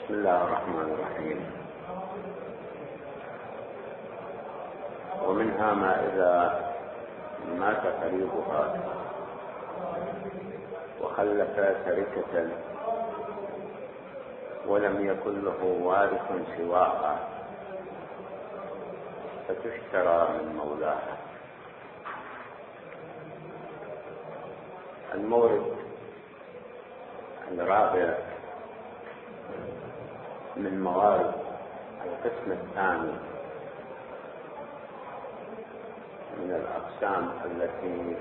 بسم الله الرحمن الرحيم. ومنها ما إذا مات قريبها وخلف تركة ولم يكن له وارث سواها فتشترى من مولاها. المورد الرابع من موارد القسم الثاني من الأقسام التي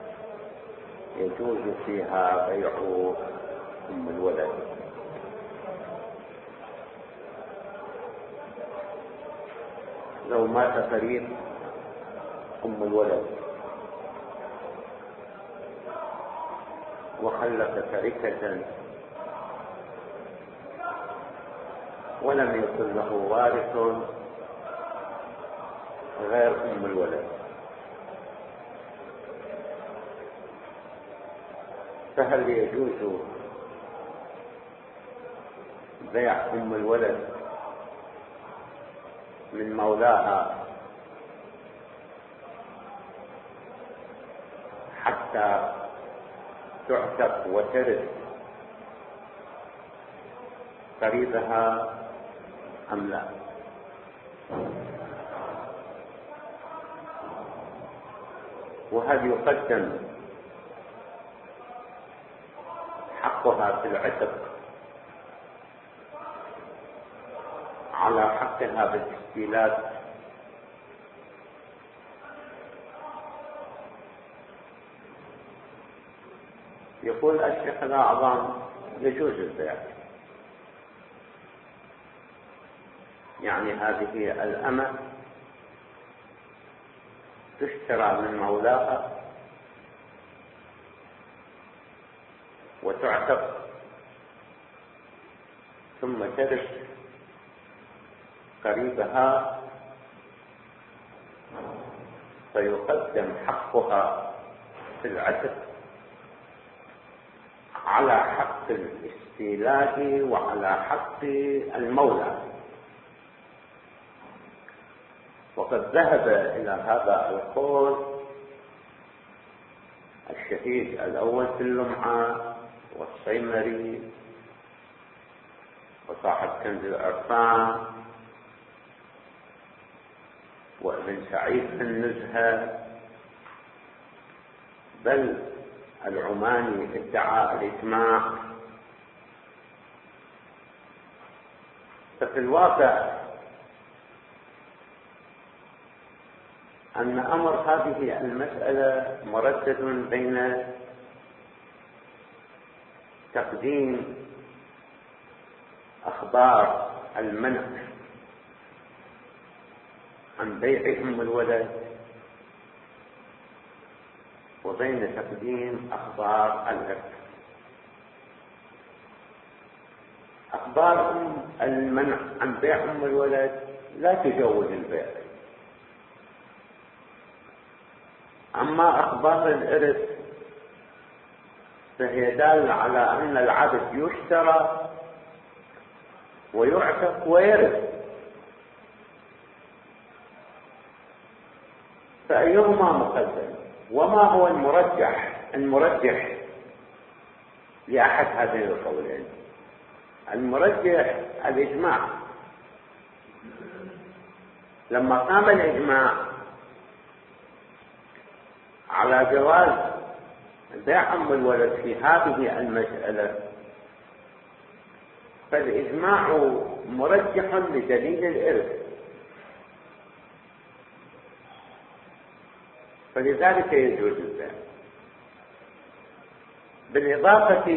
يجوز فيها بيع أم الولد. لو مات قريب أم الولد وخلف تركة ولم يكن له وارث غير أم الولد، فهل يجوز بيع أم الولد من مولاها حتى تعتق وترث قريبها أم لا؟ وهل يقدم حقها في العتق على حقها بالاستيلاد؟ يقول الشيخ الأعظم يجوز البيع، يعني هذه الأمة تشترى من مولاها وتعتق ثم ترث قريبها فيقدم حقها في العتق على حق الاستيلاد وعلى حق المولى. وقد ذهب إلى هذا القول الشهيد الأول في اللمعة والسيمري وصاحب كنز العرفان وابن سعيد في النزهة، بل العماني ادعى الإجماع. ففي الواقع أن أمر هذه المسألة مردد بين تقديم أخبار المنع عن بيع أم الولد وبين تقديم أخبار الإرث. أخبار المنع عن بيع أم الولد لا تجوز البيع، أما أخبار الإرث فهي دالة على أن العبد يشترى ويعتق ويرث، فأيهما مقدم؟ وما هو المرجح لأحد هذين القولين؟ المرجح الإجماع. لما قام الإجماع على جواز بيع أم الولد في هذه المسألة فالإجماع مرجح لدليل الإرث، فلذلك يجوز البيع. بالإضافة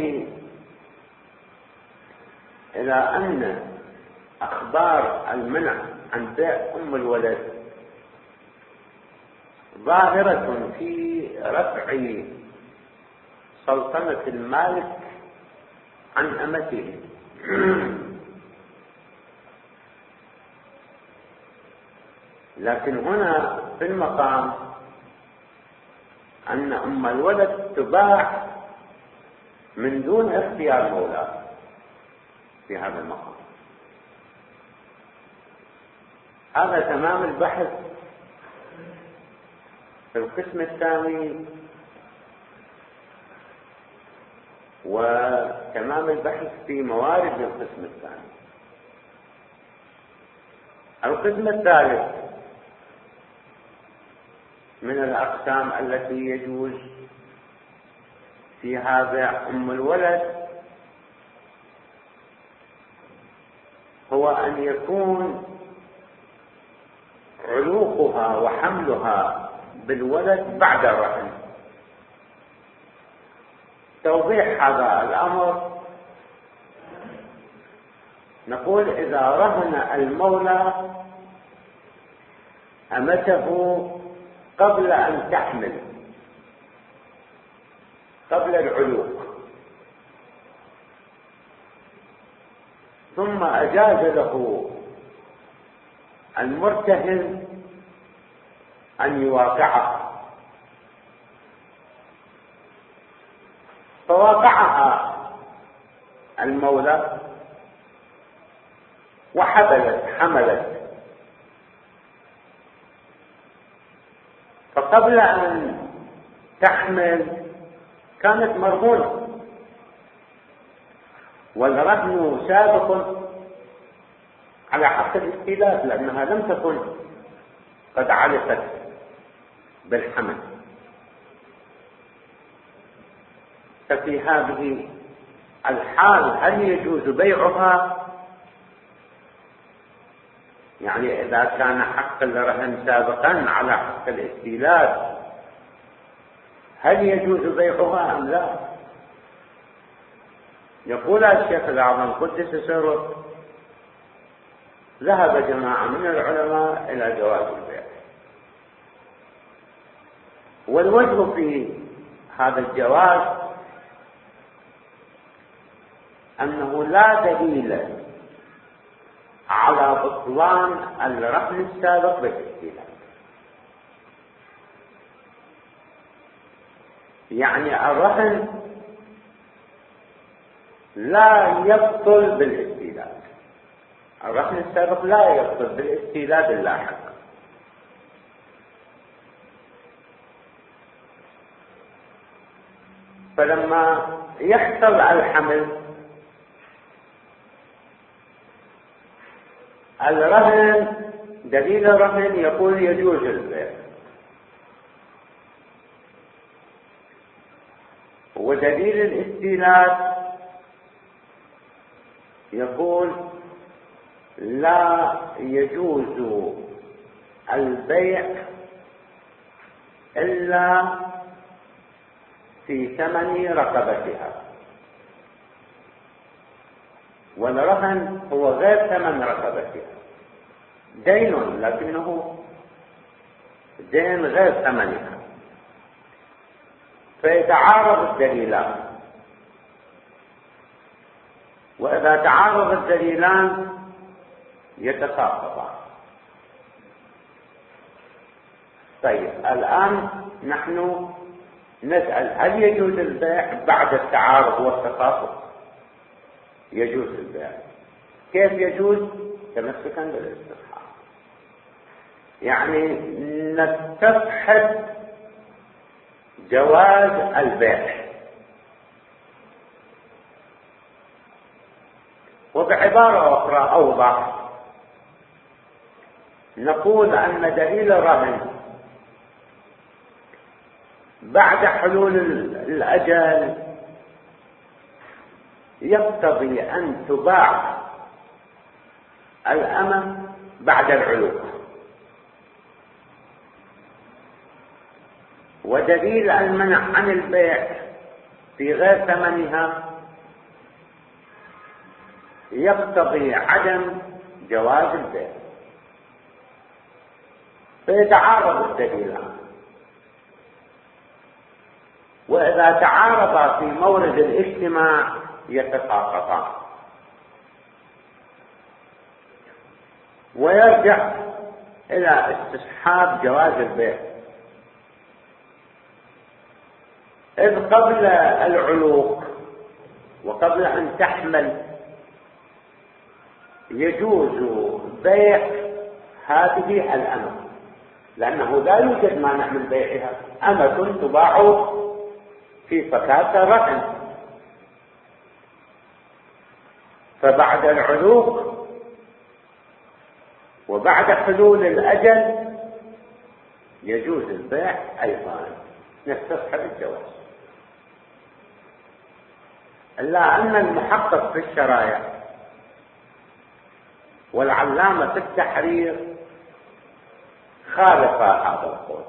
إلى أن أخبار المنع عن بيع أم الولد ظاهرة في رفع سلطنة المالك عن أمته، لكن هنا في المقام أن أم الولد تباع من دون اختيار مولاه في هذا المقام. هذا تمام البحث في القسم الثاني، وتمام البحث في موارد القسم الثاني. القسم الثالث من الأقسام التي يجوز في هذا أم الولد هو أن يكون علوقها وحملها بالولد بعد الرحم. توضيح هذا الأمر نقول: إذا رهن المولى أمته قبل أن تحمل، قبل العلوق، ثم أجاز له المرتهن أن يواقعها، فواقعها المولى حملت، فقبل أن تحمل كانت مرهونة، والرهن سابق على حق الاستيلاء لأنها لم تكن قد علقت بالحمل. ففي هذه الحال هل يجوز بيعها؟ يعني إذا كان حق الرهن سابقا على حق الاستيلاء هل يجوز بيعها أم لا؟ يقول الشيخ الأعظم قدس سره: ذهب جماعة من العلماء إلى جواز البيع، والوجه في هذا الجواز أنه لا دليل على بطلان الرهن السابق بالاستيلاء. يعني الرهن لا يبطل بالاستيلاء، الرهن السابق لا يبطل بالاستيلاء اللاحق. فلما يحصل الحمل الرهن، دليل الرهن يقول يجوز البيع، ودليل الاستيلاء يقول لا يجوز البيع إلا في ثمن رقبتها، والرهن هو غير ثمن رقبتها، دين لكنه دين غير ثمنها، فيتعارض الدليلان، وإذا تعارض الدليلان يتساقطان. طيب الآن نحن نسأل: هل يجوز البيع بعد التعارض والتساقط؟ يجوز البيع. كيف يجوز؟ تمسكا بالاستصحاب، يعني نستفحص جواز البيع. وبعبارة أخرى أوضح نقول أن دليل الرهن بعد حلول الأجل يقتضي أن تباع الأمة بعد العلوق، ودليل المنع عن البيع في غير ثمنها يقتضي عدم جواز البيع، فيتعارض الدليلان، وإذا تعارضا في مورد الاجتماع يتساقطان. ويرجع إلى استصحاب جواز البيع، إذ قبل العلوق وقبل أن تحمل يجوز بيع هذه الأمة، لأنه لا يوجد مانع من بيعها، أمة تباع في فكاة رهن. فبعد العلوق وبعد حلول الأجل يجوز البيع أيضا، نستصحب الجواز. إلا أن المحقق في الشرائع والعلامة في التحرير خالف هذا القول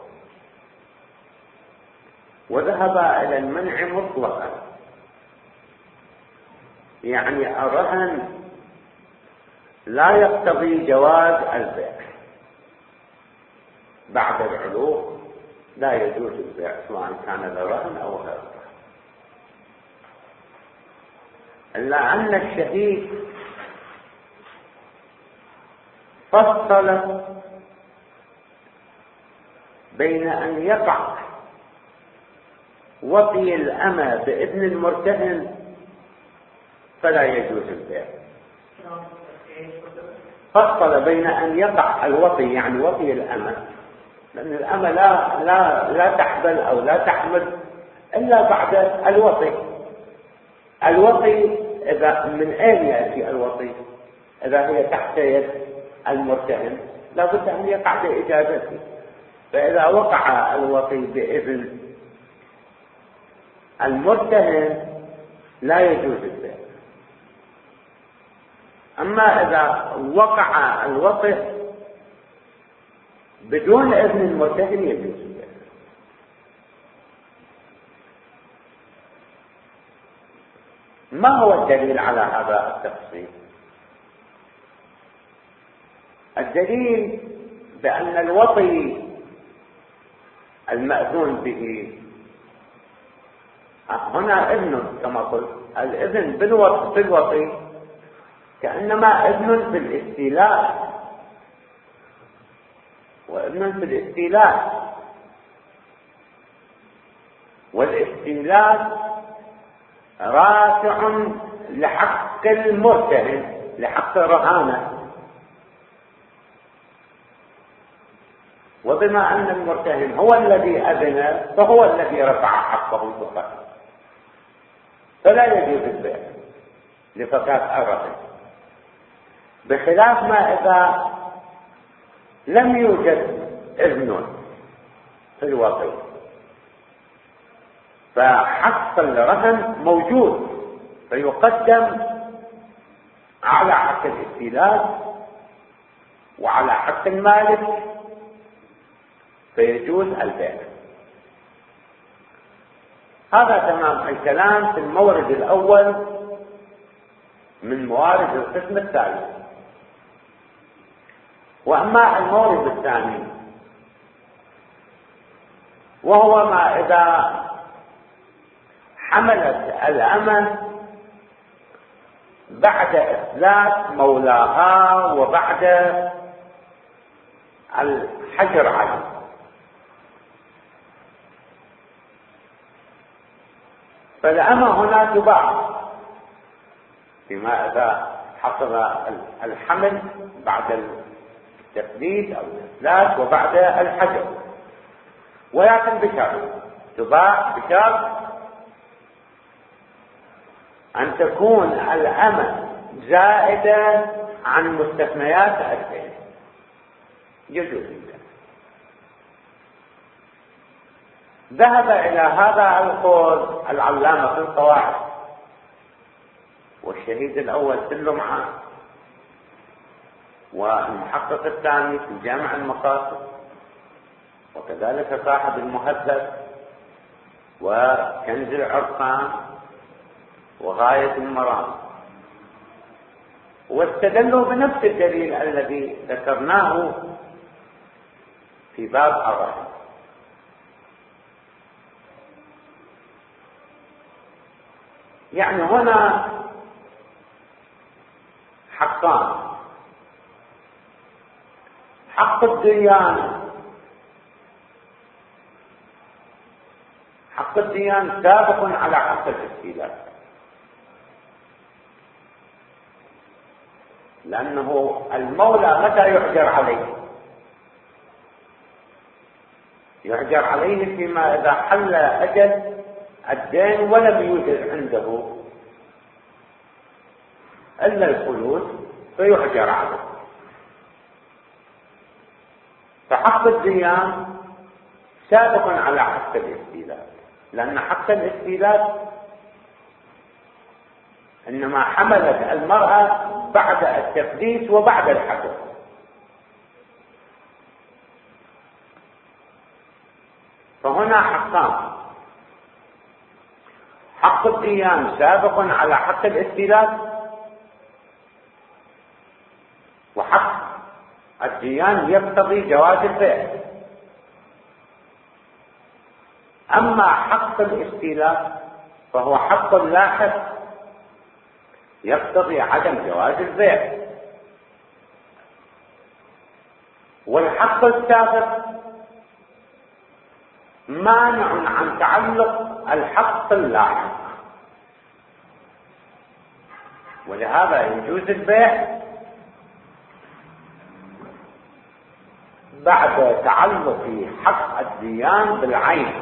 وذهب إلى المنع مطلقا، يعني الرهن لا يقتضي جواز البيع، بعد العلوق لا يجوز البيع سواء كان الرهن أو غير الرهن. إلا أن الشهيد فصل بين أن يقع وطي الأمة بإذن المرتهن فلا يجوز البيع. فصل بين أن يقع الوطي، يعني وطي الأمة، لأن الأمة لا تحبل أو لا تحمل إلا بعد الوطي. الوطي إذا من أين يأتي الوطي؟ إذا هي تحت يد المرتهن لابد أن يقع بإجازته، فإذا وقع الوطي بإذن المرتهن لا يجوز البيع. أما إذا وقع الوطي بدون إذن المرتهن يجوز البيع. ما هو الدليل على هذا التفصيل؟ الدليل بأن الوطي المأذون به هنا إذن، كما قلت الإذن بالوطي كأنما إذن في الاستيلاء، وإذن في الاستيلاء، والاستيلاء رافع لحق المرتهن، لحق الرهانة. وبما أن المرتهن هو الذي أذن فهو الذي رفع حقه فقط، فلا يجوز البيع لفكاة الرهن، بخلاف ما إذا لم يوجد إذن في الوطي فحق الرهن موجود فيقدم على حق الاستيلاء وعلى حق المالك فيجوز البيع. هذا تمام الكلام في المورد الأول من موارد القسم الثالث. وأما المورد الثاني وهو ما إذا حملت الأمة بعد إفلاس مولاها وبعد الحجر عليه، فالأمة هنا تباع فيما إذا حصل الحمل بعد التفليس أو الإفلاس وبعد الحجر، ولكن بشرط تباع بشرط أن تكون الأمة زائدة عن مستثنيات البيع، يجوز ذلك. ذهب إلى هذا القول العلامة في القواعد والشهيد الأول في اللمعة والمحقق الثاني في جامع المقاصد وكذلك صاحب المهذب وكنز العرقان وغاية المرام، واستدلوا بنفس الدليل الذي ذكرناه في باب الرهن. يعني هنا حقان: حق الديان، حق الديان سابق على حق الاستيلاء، لأنه المولى متى يحجر عليه؟ يهجر عليه فيما إذا حل أجل الدين ولم يوجد عنده إلا الفلوس فيهجر عليه. فحق الديان سابق على حق الاستيلاء، لأن حق الاستيلاء إنما حملت المرأة بعد التقديس وبعد الحجر. فهنا حقان: حق الديان سابق على حق الاستيلاء، وحق الديان يقتضي جواز البيع. أما حق الاستيلاء فهو حق لاحق يقتضي عدم جواز البيع. والحق السابق مانع عن تعلق الحق اللاحق، ولهذا يجوز البيع بعد تعلق حق الديان بالعين،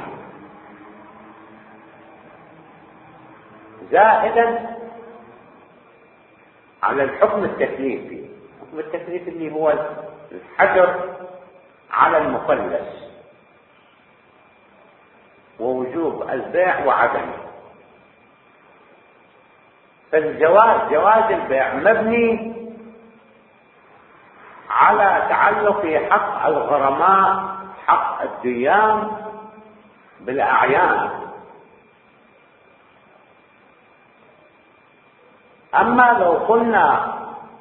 زائدا على الحكم التكليفي. الحكم التكليفي اللي هو الحجر على المفلس ووجوب البيع وعدمه. جواز البيع مبني على تعلق حق الغرماء، حق الديان بالأعيان. أما لو قلنا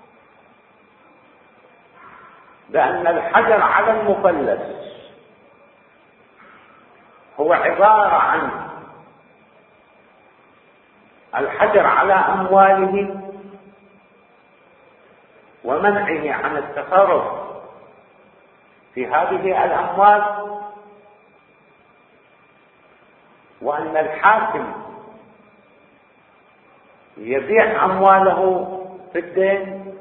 بأن الحجر على المفلس هو عبارة عن الحجر على أمواله ومنعه عن التصرف في هذه الأموال، وأن الحاكم يبيع أمواله في الدين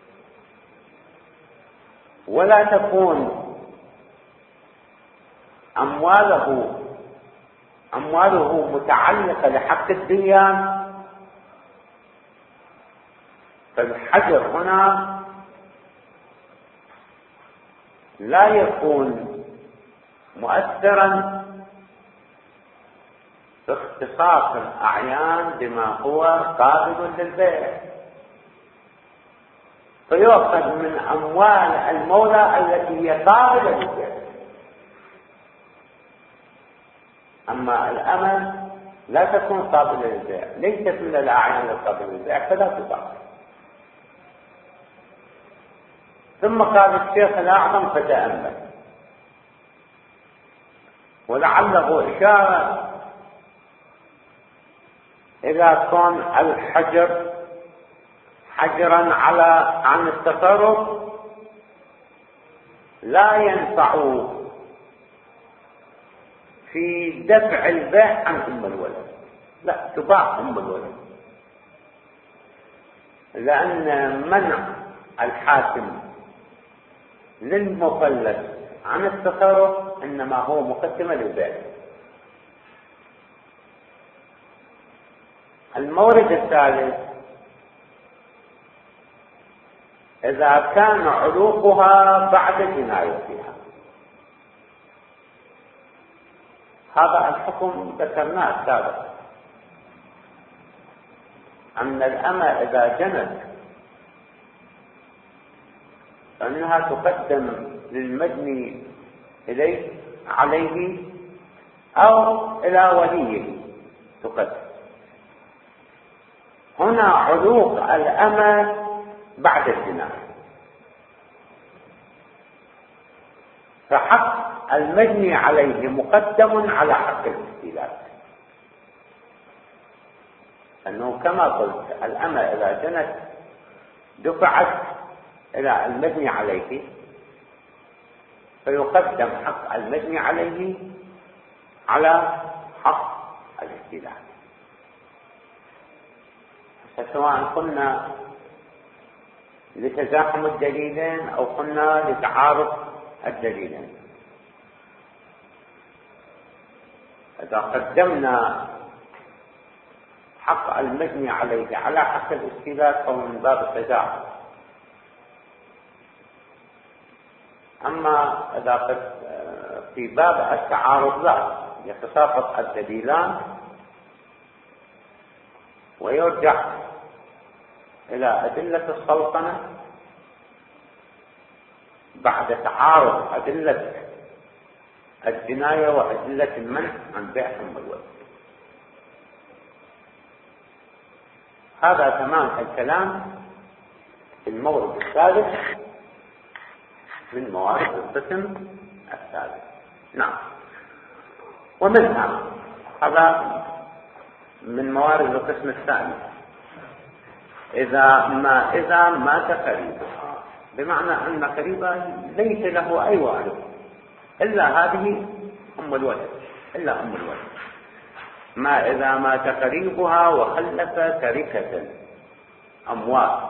ولا تكون أمواله متعلقة لحق الديان، فالحجر هنا لا يكون مؤثرا في اختصاص الأعيان بما هو قابل للبيع، فيؤخذ من أموال المولى التي هي قابلة للبيع. أما الأمة لا تكون قابلة للبيع، ليست من الأعيان القابلة للبيع فلا تباع. ثم قال الشيخ الأعظم فتأمل، ولعله إشارة إذا كان الحجر حجرا عن التصرف لا ينفع في دفع البيع عن أم الولد، لا تباع أم الولد، لأن منع الحاكم للمفلس عن التصرف إنما هو مقدمة للبيع. المورد الثالث: إذا كان علوقها بعد جنايتها. هذا الحكم ذكرناه سابقا، أن الأمة إذا جنت فإنها تقدم للمجني عليه أو إلى وليه تقدم. هنا علوق الأمة بعد الجناية، فحق المجني عليه مقدم على حق الاستيلاء، أنه كما قلت الأمة إذا جنت دفعت إلى المجني عليه، فيقدم حق المجني عليه على حق الاستيلاء، سواء قلنا لتزاحم الدليلين أو قلنا لتعارض الدليلين. إذا قدمنا حق المبني عليه على حق الاستيلاء فهو من باب التجاوز. أما إذا في باب التعارض لا، يتساقط الدليلان ويرجع إلى أدلة السلطنة بعد تعارض أدلة الجناية وأدلة المنع عن بيع أم الولد. هذا تمام الكلام في المورد الثالث من موارد القسم الثالث. نعم. ومنها هذا من موارد القسم الثاني إذا مات قريبها، بمعنى أن قريبها ليس له أي وارث إلا هذه أم الولد، إلا أم الولد. ما إذا مات قريبها وخلف تركة أموال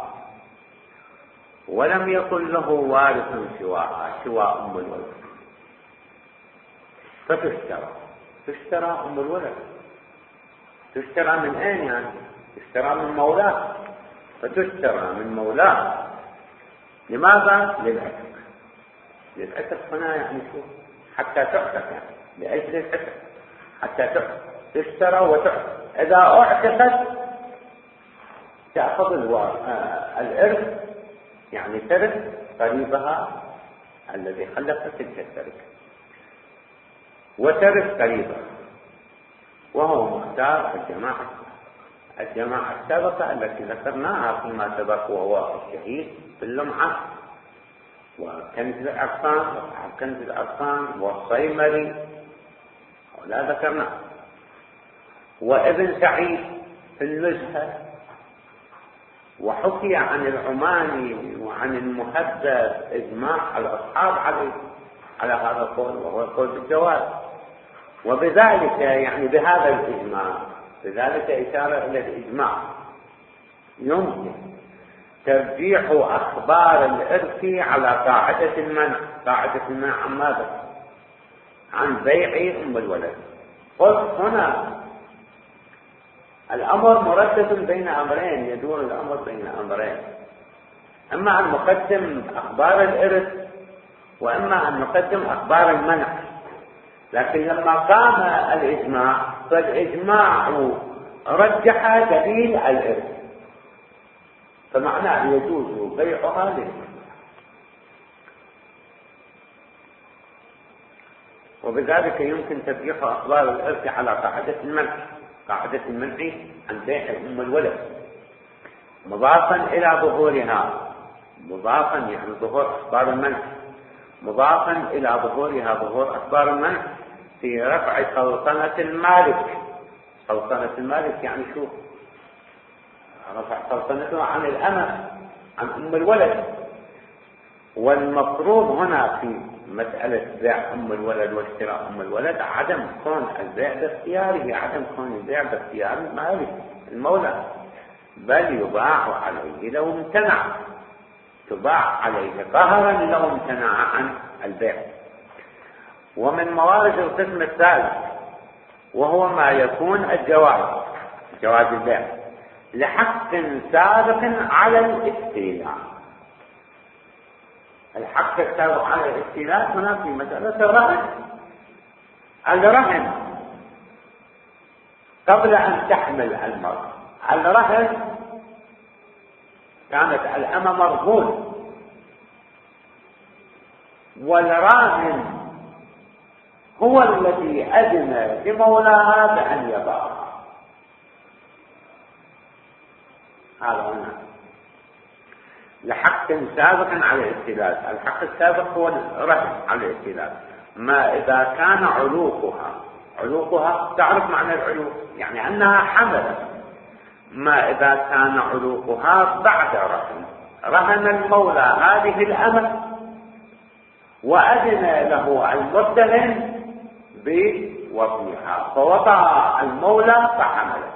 ولم يكن له وارث سواها سوى أم الولد، فتشترى أم الولد. تشترى من أين يعني؟ تشترى من مولاه، فتشترى من مولاه. لماذا؟ للعتق هنا يعني شو؟ حتى تعتق، يعني لأجل العتق حتى تعتق، تشترى وتعتق. إذا اعتقت تأخذ الإرث، يعني ترث قريبها الذي خلف تلك التركة، وترث قريبها، وهو مختار الجماعة السابقة التي ذكرناها فيما سبق، وهو الشهيد باللمعة وكنز الأرقام والصيمري، ولا ذكرناه، وابن سعيد في النزهة. وحكي عن العماني وعن المحدث إجماع الأصحاب على هذا القول، وهو القول بالجواز. وبذلك يعني بهذا الإجماع، بذلك إشارة إلى الإجماع، يمكن ترجيح أخبار الإرث على قاعدة المنع عن ماذا؟ عن بيع أم الولد. قلت هنا الأمر مردد بين أمرين، يدور الأمر بين أمرين، أما أن نقدم أخبار الإرث وأما أن نقدم أخبار المنع. لكن لما قام الإجماع فالإجماع رجح دليل الإرث، فمعناه يجوز بيعها للإجماع. وبذلك يمكن ترجيح أخبار الإرث على قاعدة المنع عن بيع أم الولد، مضافا إلى ظهورها، مضافا يعني ظهور أخبار المنع، مضافا إلى ظهورها ظهور أخبار المنع في رفع سلطنة المالك. سلطنة المالك يعني شو؟ رفع سلطنته عن الأمة، عن أم الولد. والمفروض هنا في مسألة بيع أم الولد واشتراء أم الولد عدم كون البيع باختياره، عدم كون البيع باختيار المالك المولى، بل يباع عليه لو امتنع، تباع عليه قهرا لو امتنع عن البيع. ومن موارد القسم الثالث وهو ما يكون جواز البيع لحق سابق على الاستيلاء. الحق السابق على الاستيلاء هنا في مسألة الرهن قبل أن تحمل المرأة. الرهن كانت الأمة مرهون، والراهن هو الذي أذن لمولاها بأن يباعها. هذا هنا لحق سابق على الاستيلاء. الحق السابق هو الرهن على الاستيلاء. ما إذا كان علوقها تعرف معنى العلوق، يعني أنها حملت. ما إذا كان علوقها بعد رهن المولى هذه الأمة وأذن له المرتهن بوضعها، فوضع المولى فحملت.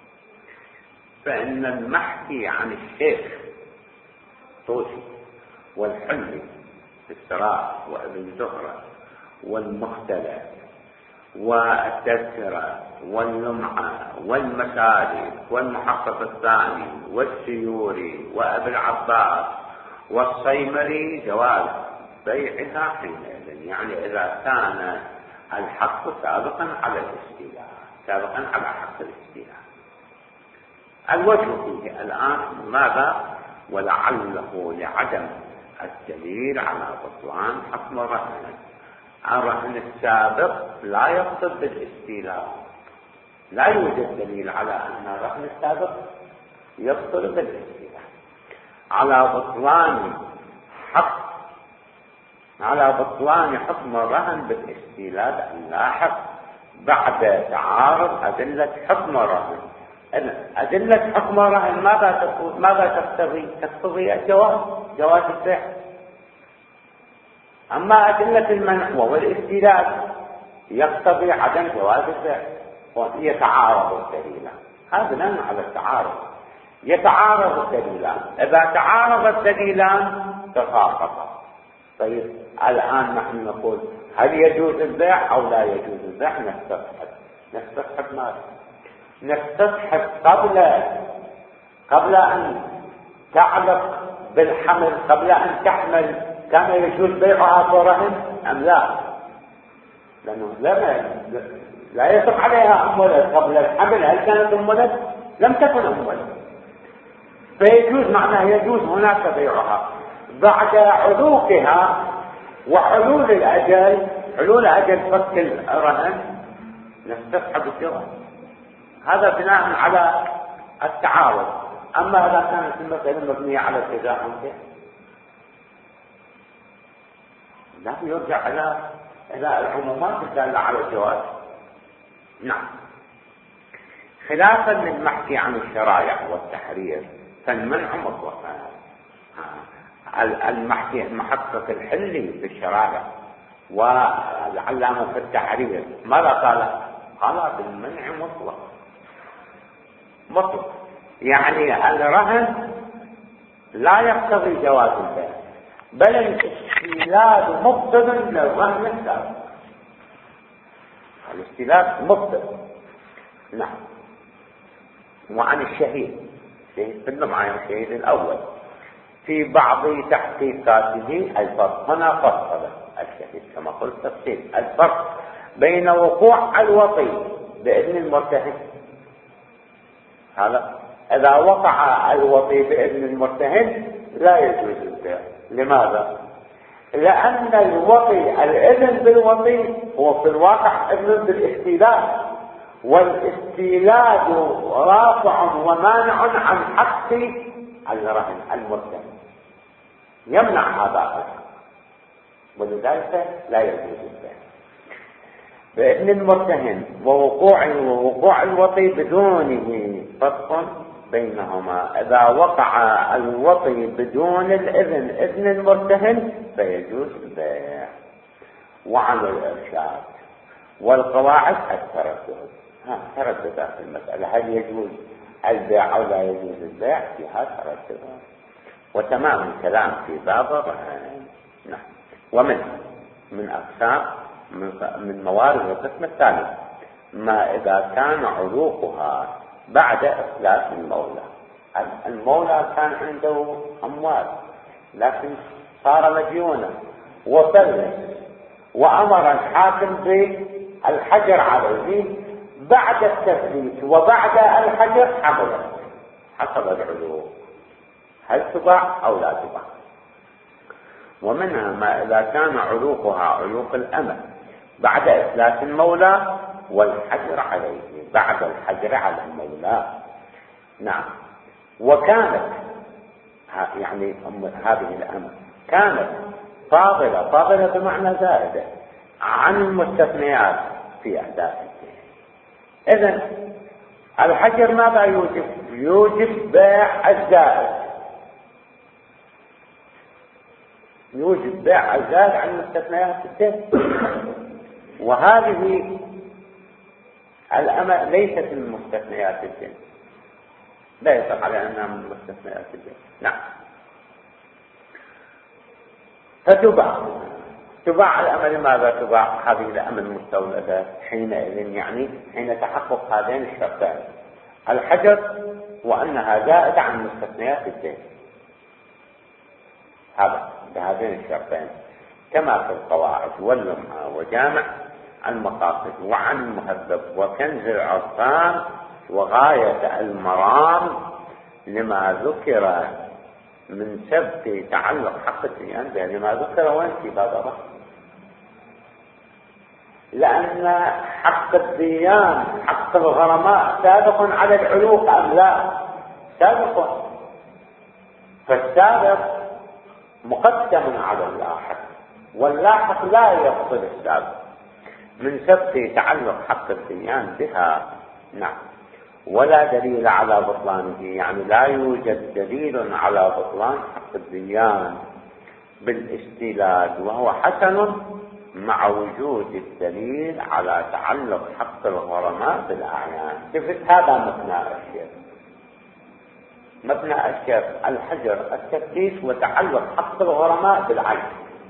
فإن المحكي عن الشيخ طوشي والحلي في السراء وابن زهرة والمختلف والتذكرة واللمعة والمسالك والمحقق الثاني والسيوري وأبي العباس والصيمري جواز بيعها حينئذ، يعني إذا كان الحق سابقا على الاستيلاء، سابقا على حق الاستيلاء. الوجه فيه الآن ماذا؟ ولعله لعدم الدليل على بطلان حكم الرهن. الرهن السابق لا يقصد بالاستيلاء، لا يوجد دليل على أن الرهن السابق يقصد بالاستيلاء. على بطلان حكم الرهن بالاستيلاء اللاحق بعد تعارض أدلة حكم الرهن. أدلة حكم الرهن ماذا تقتضي جواز البيع. أما أدلة المنع والاستيلاء يقتضي عدم جواز البيع. يتعارض الدليلان، هذا نوع على التعارض. يتعارض الدليلان، إذا تعارض الدليلان تساقطا. طيب الآن نحن نقول هل يجوز البيع أو لا يجوز البيع؟ نستصحب ماذا؟ نستصحب قبل أن تعلق بالحمل، قبل أن تحمل كان يجوز بيعها كرهن أم لا؟ لأنه لا يصح عليها أم ولد قبل الحمل. هل كانت أم ولد؟ لم تكن أم ولد، فيجوز، معناه يجوز هناك بيعها. بعد علوقها وحلول الأجل، حلول أجل فك الرهن، نستصحب الجواز. هذا بناء على التعارض. أما إذا كانت المسألة مبنية على التزاحم لا يرجع إلى العمومات الدالة على الجواز. نعم. خلافا للمحكي عن الشرائع والتحرير فالمنع مطلقا. المحكي محقق الحلي في الشرائع والعلامة في التحرير ماذا قال بالمنع مطلق، يعني الرهن لا يقتضي جواز البيع، بل الاستيلاد مبطل للرهن السابق. الاستيلاد مبطل. نعم. وعن الشهيد بدنا معايا الشهيد الأول في بعض تحقيقاته الفرق. هنا فصل الشهيد كما قلت تفصيل الفرق بين وقوع الوطي بإذن المرتهن. هذا إذا وقع الوطي بإذن المرتهن لا يجوز البيع. لماذا؟ لأن الوطي، الإذن بالوطي هو في الواقع إذن بالاستيلاد، والاستيلاد رافع ومانع عن حق الرهن المرتهن، يمنع هذا الحق، ولذلك لا يجوز البيع بإذن المرتهن. ووقوع الوطي بدونه فرق بينهما. إذا وقع الوطي بدون إذن المرتهن فيجوز البيع. وعن الإرشاد والقواعد ترددات في المسألة، هل يجوز البيع أو لا يجوز البيع؟ فيها ترددات. وتمام الكلام في باب الرهن. نعم. ومن أقسام من موارد القسم الثالث ما إذا كان علوقها بعد إفلاس المولى. المولى كان عنده أموال لكن صار مديونا وفلس، وأمر الحاكم بالحجر عليه بعد التفليس وبعد الحجر حصل العلوق، هل تباع أو لا تباع؟ ومنها ما إذا كان علوقها علوق الأمل بعد إفلاس المولى والحجر عليه، بعد الحجر على المولى. نعم. وكانت يعني هذه الأمل كانت فاضلة بمعنى زائدة عن المستثنيات في أداء الدين. إذن الحجر ماذا يوجب؟ يوجب بيع الزائد، يوجب بيع الزائد عن المستثنيات الدين. وهذه الأمة ليست من مستثنيات الدين، لا يطلق على أنها من مستثنيات الدين. نعم. فتباع تباع الأمة. لماذا تباع هذه الأمة المستولدة حينئذ؟ يعني حين تحقق هذين الشرطين: الحجر وأنها زائدة عن مستثنيات الدين. هذا بهذين الشرطين، كما في القواعد واللمعة وجامع المقاصد وعن المهذب وكنز العرفان وغاية المرام، لما ذكر من سبب تعلق حق الديان به. لما ذكر وين في باب؟ لأن حق الديان، حق الغرماء، سابق على العلوق أم لا؟ سابق، فالسابق مقدم على اللاحق، واللاحق لا يبطل السابق من سبب تعلق حق الديان بها. نعم. ولا دليل على بطلانه، يعني لا يوجد دليل على بطلان حق الديان بالاستيلاد، وهو حسن مع وجود الدليل على تعلق حق الغرماء بالأعيان. شفت هذا مبنى الشيخ، مبنى الشيخ الحجر التفتيش وتعلق حق الغرماء بالعين.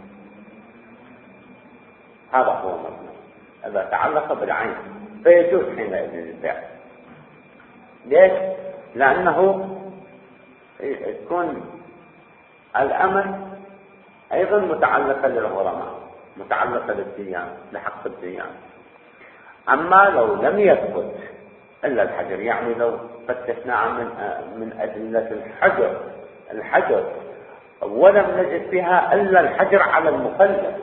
هذا هو مبنى. إذا تعلق بالعين فيجوز حينئذ البيع. ليش؟ لأنه تكون الأمل أيضا متعلقة للغرماء، متعلقة للديان، لحق الديان. أما لو لم يثبت إلا الحجر، يعني لو فتشنا من أدلة الحجر ولم نجد فيها إلا الحجر على المكلف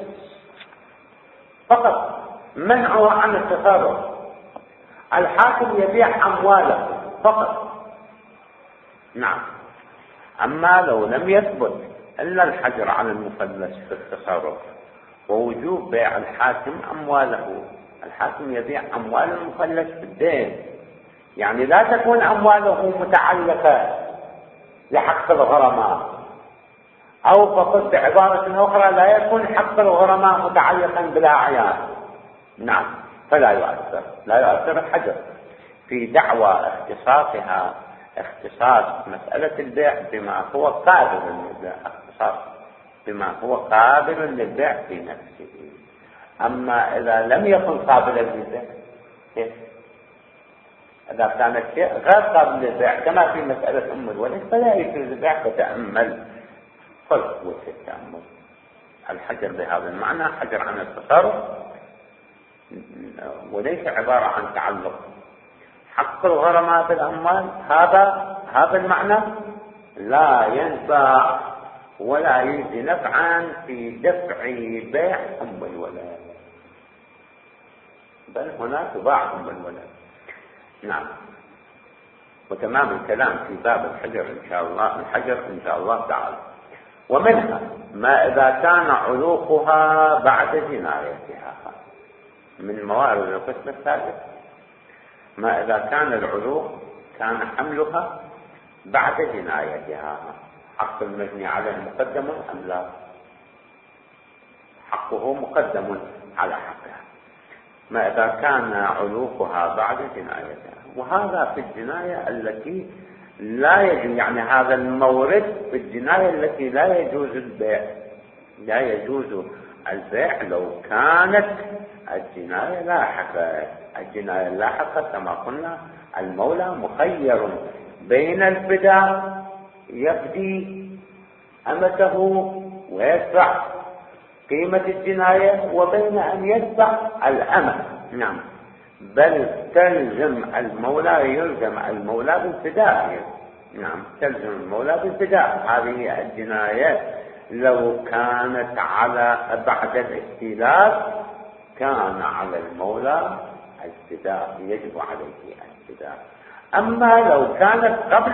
فقط، منعه عن التصرف، الحاكم يبيع أمواله فقط. نعم. أما لو لم يثبت إلا الحجر على المفلس في التصرف ووجوب بيع الحاكم أمواله، الحاكم يبيع أموال المفلس بالدين، يعني لا تكون أمواله متعلقة لحق الغرماء، أو فقط بعبارة أخرى لا يكون حق الغرماء متعلقا بالأعيان. نعم. فلا يؤثر، لا يؤثر الحجر في دعوى اختصاصها، اختصاص مسألة البيع بما هو قابل للبيع، اختصاص بما هو قابل للبيع في نفسه. أما إذا لم يكن قابلا للبيع، إذا كان الشيء غير قابل للبيع كما في مسألة أم الولد، فلا يجوز البيع. فتأمل خلق وجه التأمل. الحجر بهذا المعنى حجر عن التصرف، وليس عبارة عن تعلق حق الغرماء بالأموال. هذا المعنى لا ينفع ولا يجزي نفعا في دفع بيع أم الولد، بل هنا تباع أم الولد. نعم. وتمام الكلام في باب الحجر إن شاء الله، الحجر إن شاء الله تعالى. ومنها ما إذا كان علوقها بعد جنايتها، من موارد القسم الثالث ما إذا كان العلوق كان حملها بعد جنايتها. حق المجني عليه مقدم أم لا؟ حقه مقدم على حقها. ما إذا كان علوقها بعد جنايتها، وهذا في الجناية التي لا يجوز، يعني هذا المورد في الجناية التي لا يجوز البيع. لا يجوز البيع لو كانت الجناية لاحقة. الجناية اللاحقة كما قلنا المولى مخير بين الفداء يفدي أمته ويدفع قيمة الجناية، وبين أن يدفع الأمة. نعم. بل تلزم المولى، يلزم المولى بالفداء. نعم. تلزم المولى بالفداء. هذه الجناية لو كانت على بعد الاستيلاء كان على المولى الفداء، يجب عليه الفداء. أما لو كانت قبل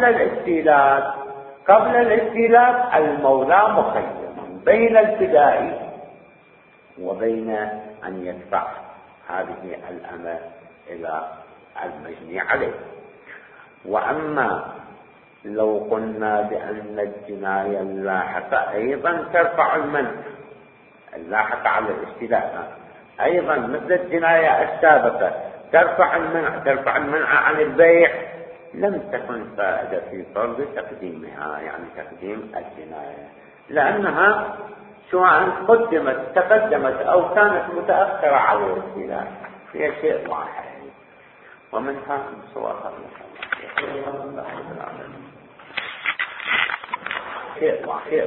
الاستيلاء المولى مخير بين الفداء وبين أن يدفع هذه الأمة إلى المجني عليه. وأما لو قلنا بأن الجناية اللاحقة أيضا ترفع المنع، اللاحقة على الاستيلاء أيضا مثل الجناية السابقة ترفع المنع عن البيع، لم تكن فائدة في فرض تقديمها، يعني تقديم الجناية، لأنها سواء تقدمت أو كانت متأخرة على الاختلاف، هي شيء واحد. ومنها صورها شيء واحد.